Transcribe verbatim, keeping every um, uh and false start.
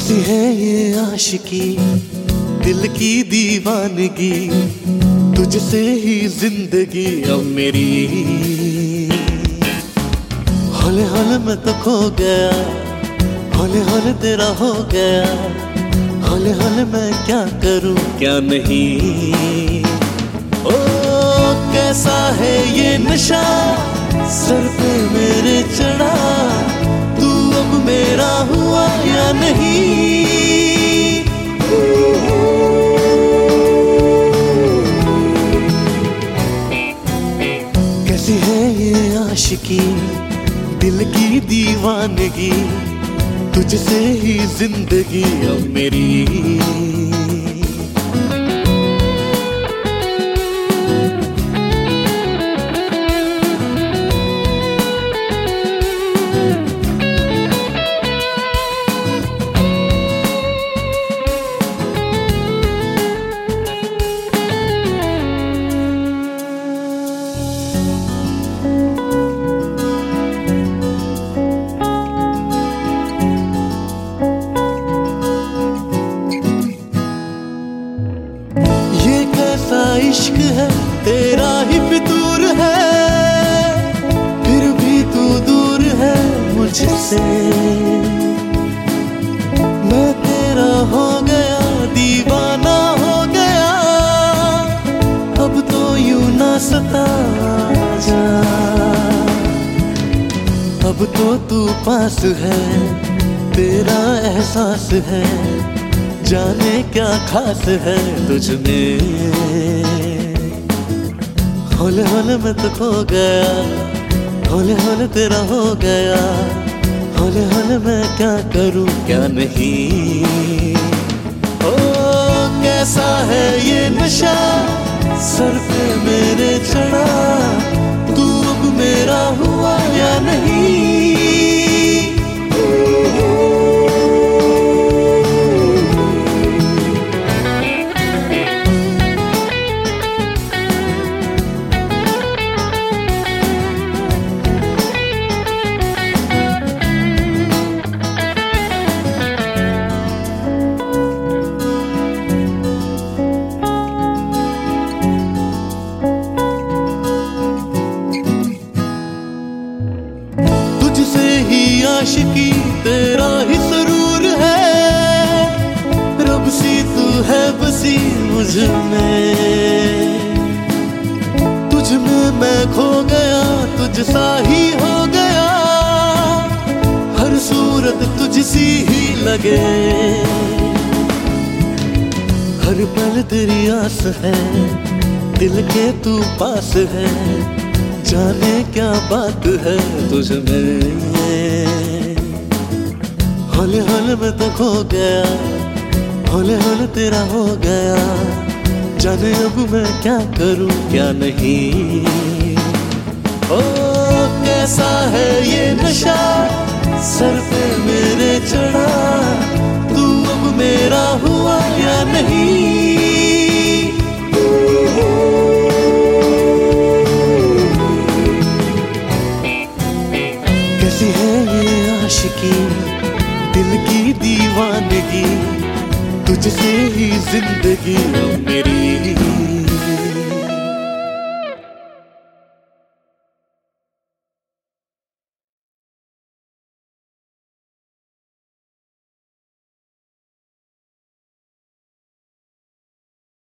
कैसी है ये आशिकी, दिल की दीवानगी, तुझसे ही जिंदगी अब मेरी। हौले हौले मैं तो खो गया, हौले हौले तेरा हो गया, हौले हौले मैं क्या करूं क्या नहीं। ओ कैसा है ये नशा सर पे मेरे चढ़ा, तू अब मेरा हुआ या नहीं। कैसी है ये आशिकी, दिल की दीवानगी, तुझसे ही जिंदगी अब मेरी। इश्क है तेरा ही फितूर है, फिर भी तू दूर है मुझसे। मैं तेरा हो गया, दीवाना हो गया, अब तो यूं ना सता जा। अब तो तू पास है, तेरा एहसास है, जाने क्या खास है तुझ में। हौले हौले मैं तो खो गया, हौले हौले तेरा हो गया, हौले हौले मैं क्या करूं क्या नहीं। ओ कैसा है ये नशा सर पे मेरे चढ़ा, तू अब मेरा हुआ या नहीं। तुझसे ही आशिकी तेरा ही सरूर है, रब सी तू है बसी मुझ में। तुझ में मैं खो गया, तुझ सा ही हो गया, हर सूरत तुझसी ही लगे। हर पल तेरी आस है, दिल के तू पास है, जाने क्या बात है तुझ में। हौले हौले मैं तो खो गया, हौले हौले तेरा हो गया, जाने अब मैं क्या करूं क्या नहीं। ओ कैसा है ये नशा सर पे मेरे चढ़ा, तू अब मेरा हुआ या नहीं। कैसी है ये आशिकी, दिल की दीवानगी, तुझसे ही जिंदगी मेरी।